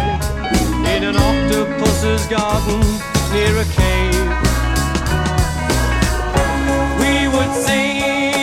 in an octopus's garden near a cave. We would sing